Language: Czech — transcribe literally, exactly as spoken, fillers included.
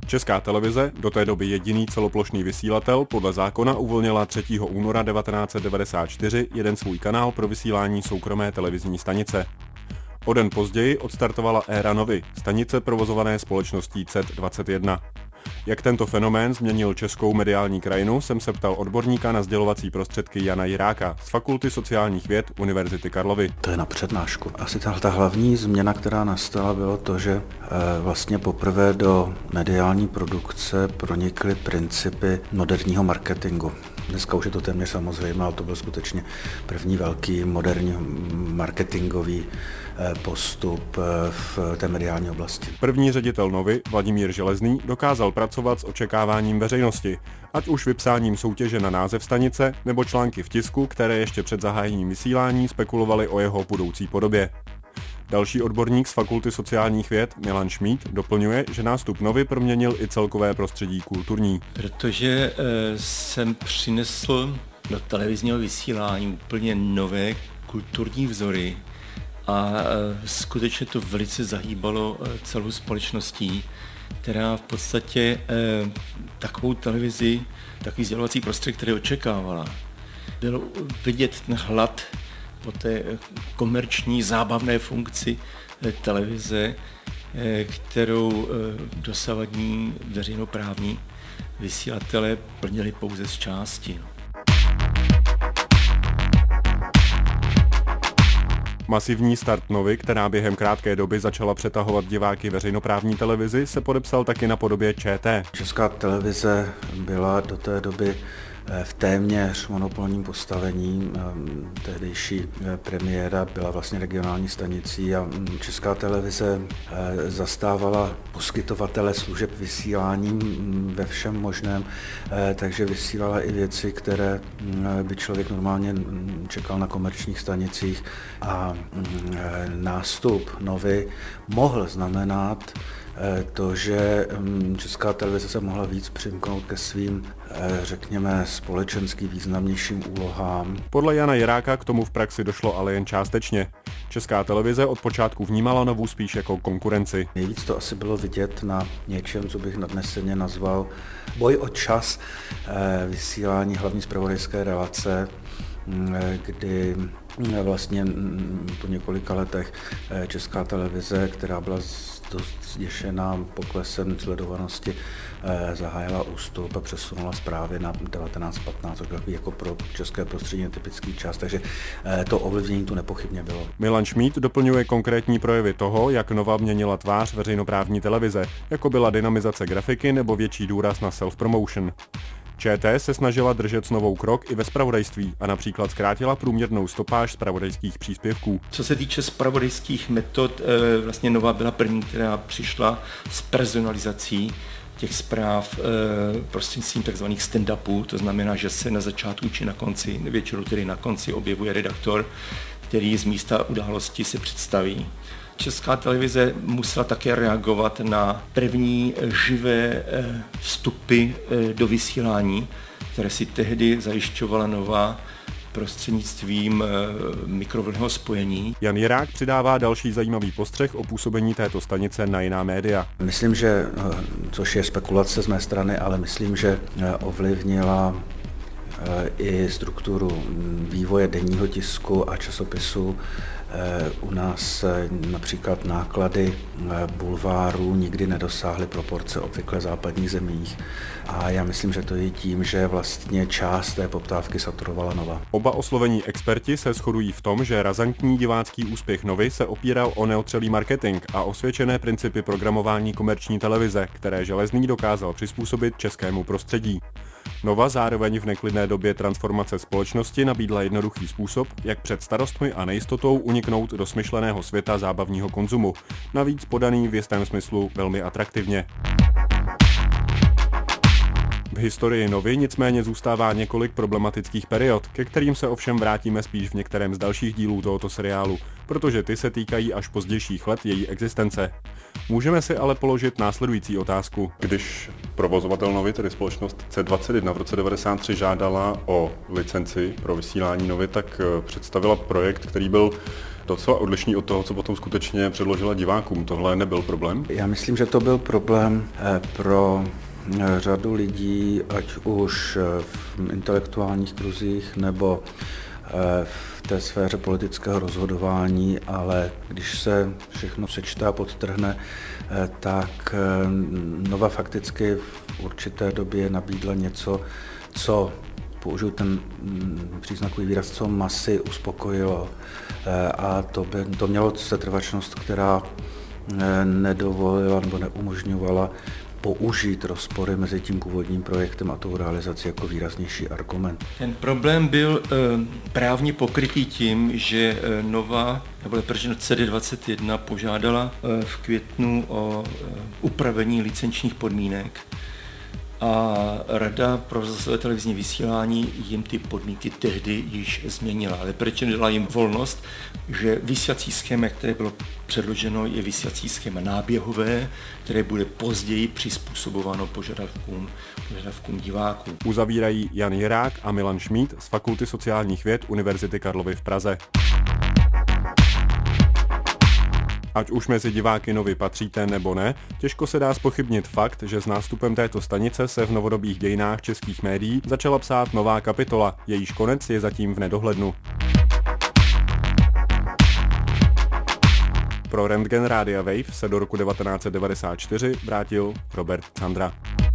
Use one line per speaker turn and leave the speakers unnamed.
Česká televize, do té doby jediný celoplošný vysílatel, podle zákona uvolnila třetího února devatenáct set devadesát čtyři jeden svůj kanál pro vysílání soukromé televizní stanice. O den později odstartovala éra Novy, stanice provozované společností C E T dvacet jedna. Jak tento fenomén změnil českou mediální krajinu, jsem se ptal odborníka na sdělovací prostředky Jana Jiráka z Fakulty sociálních věd Univerzity Karlovy.
To je na přednášku. Asi ta, ta hlavní změna, která nastala, bylo to, že e, vlastně poprvé do mediální produkce pronikly principy moderního marketingu. Dneska už je to téměř samozřejmé, ale to byl skutečně první velký moderní marketingový postup v té mediální oblasti.
První ředitel Novy, Vladimír Železný, dokázal pracovat s očekáváním veřejnosti, ať už vypsáním soutěže na název stanice nebo články v tisku, které ještě před zahájením vysílání spekulovaly o jeho budoucí podobě. Další odborník z Fakulty sociálních věd Milan Šmíd doplňuje, že nástup Novy proměnil i celkové prostředí kulturní.
Protože e, jsem přinesl do televizního vysílání úplně nové kulturní vzory a e, skutečně to velice zahýbalo e, celou společností, která v podstatě e, takovou televizi, takový sdělovací prostředí, který očekávala. Bylo vidět ten hlad po té komerční zábavné funkci televize, kterou dosavadní veřejnoprávní vysílatelé plnili pouze z části.
Masivní start Novy, která během krátké doby začala přetahovat diváky veřejnoprávní televizi, se podepsal taky na podobě ČT.
Česká televize byla do té doby v téměř monopolním postavení. Tehdejší premiéra byla vlastně regionální stanicí a Česká televize zastávala poskytovatele služeb vysílání ve všem možném, takže vysílala i věci, které by člověk normálně čekal na komerčních stanicích a nástup Novy mohl znamenat to, že Česká televize se mohla víc přimknout ke svým, řekněme, společensky významnějším úlohám.
Podle Jana Jiráka k tomu v praxi došlo ale jen částečně. Česká televize od počátku vnímala Novu spíš jako konkurenci.
Nejvíc to asi bylo vidět na něčem, co bych nadneseně nazval boj o čas vysílání hlavní zpravodajské relace, kdy vlastně po několika letech Česká televize, která byla dost zděšená poklesem sledovanosti, zahájila ústup a přesunula zprávy na devatenáct patnáct, což byl jako pro české prostředí typický čas, takže to ovlivnění tu nepochybně bylo.
Milan Šmíd doplňuje konkrétní projevy toho, jak Nova měnila tvář veřejnoprávní televize, jako byla dynamizace grafiky nebo větší důraz na self-promotion. ČT se snažila držet s Novou krok i ve zpravodajství a například zkrátila průměrnou stopáž zpravodajských příspěvků.
Co se týče zpravodajských metod, vlastně Nova byla první, která přišla s personalizací těch zpráv prostřednictvím tzv. stand-upů, to znamená, že se na začátku či na konci, většinou tedy na konci objevuje redaktor, který z místa události se představí. Česká televize musela také reagovat na první živé vstupy do vysílání, které si tehdy zajišťovala Nova prostřednictvím mikrovlnného spojení.
Jan Jirák přidává další zajímavý postřeh o působení této stanice na jiná média.
Myslím, že, což je spekulace z mé strany, ale myslím, že ovlivnila i strukturu vývoje denního tisku a časopisu. U nás například náklady bulvárů nikdy nedosáhly proporce obvykle v západních zemích a já myslím, že to je tím, že vlastně část té poptávky saturovala Nova.
Oba oslovení experti se shodují v tom, že razantní divácký úspěch Novy se opíral o neotřelý marketing a osvědčené principy programování komerční televize, které Železný dokázal přizpůsobit českému prostředí. Nova zároveň v neklidné době transformace společnosti nabídla jednoduchý způsob, jak před starostmi a nejistotou uniknout do smyšleného světa zábavního konzumu, navíc podaný v jistém smyslu velmi atraktivně. V historii Novy nicméně zůstává několik problematických period, ke kterým se ovšem vrátíme spíš v některém z dalších dílů tohoto seriálu, protože ty se týkají až pozdějších let její existence. Můžeme si ale položit následující otázku. Když provozovatel Novy, tedy společnost C dvacet jedna v roce devadesát tři žádala o licenci pro vysílání Novy, tak představila projekt, který byl docela odlišný od toho, co potom skutečně předložila divákům. Tohle nebyl problém?
Já myslím, že to byl problém pro řadu lidí, ať už v intelektuálních kruzích nebo v té sféře politického rozhodování, ale když se všechno sečte a podtrhne, tak Nova fakticky v určité době nabídla něco, co, použiju ten příznakový výraz, co masy uspokojilo, a to, by, to mělo setrvačnost, která nedovolila nebo neumožňovala použít rozpory mezi tím původním projektem a tou realizací jako výraznější argument.
Ten problém byl e, právně pokrytý tím, že e, Nova, nebo lepší C D dvacet jedna požádala e, v květnu o e, upravení licenčních podmínek a Rada pro rozhlasové televizní vysílání jim ty podmínky tehdy již změnila. Ale proč dala jim volnost, že vysílací schéma, které bylo předloženo, je vysílací schéma náběhové, které bude později přizpůsobováno požadavkům, požadavkům diváků.
Uzavírají Jan Jirák a Milan Šmíd z Fakulty sociálních věd Univerzity Karlovy v Praze. Ať už mezi diváky Novy patříte nebo ne, těžko se dá zpochybnit fakt, že s nástupem této stanice se v novodobých dějinách českých médií začala psát nová kapitola, jejíž konec je zatím v nedohlednu. Pro Rentgen Rádia Wave se do roku devatenáct set devadesát čtyři vrátil Robert Candra.